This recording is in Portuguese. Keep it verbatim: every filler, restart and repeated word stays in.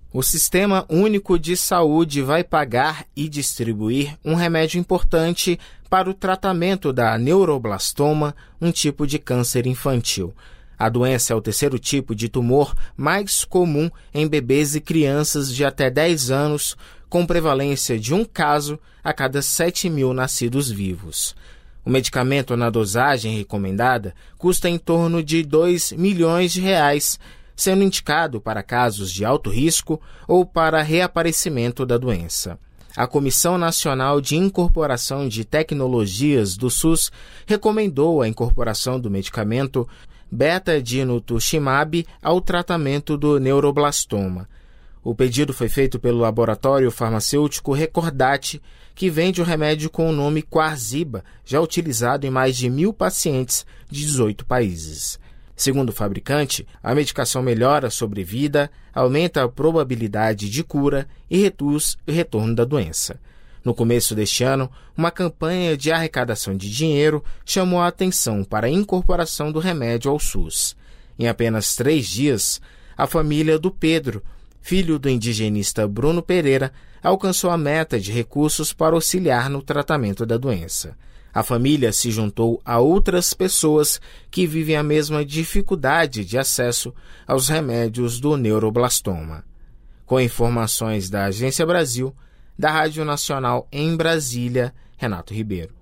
O Sistema Único de Saúde vai pagar e distribuir um remédio importante para o tratamento da neuroblastoma, um tipo de câncer infantil. A doença é o terceiro tipo de tumor mais comum em bebês e crianças de até dez anos, com prevalência de um caso a cada sete mil nascidos vivos. O medicamento na dosagem recomendada custa em torno de dois milhões de reais, sendo indicado para casos de alto risco ou para reaparecimento da doença. A Comissão Nacional de Incorporação de Tecnologias do SUS recomendou a incorporação do medicamento beta-dinutuximab ao tratamento do neuroblastoma. O pedido foi feito pelo laboratório farmacêutico Recordati, que vende o remédio com o nome Qarziba, já utilizado em mais de mil pacientes de dezoito países. Segundo o fabricante, a medicação melhora a sobrevida, aumenta a probabilidade de cura e reduz o retorno da doença. No começo deste ano, uma campanha de arrecadação de dinheiro chamou a atenção para a incorporação do remédio ao SUS. Em apenas três dias, a família do Pedro, filho do indigenista Bruno Pereira, alcançou a meta de recursos para auxiliar no tratamento da doença. A família se juntou a outras pessoas que vivem a mesma dificuldade de acesso aos remédios do neuroblastoma. Com informações da Agência Brasil, da Rádio Nacional em Brasília, Renato Ribeiro.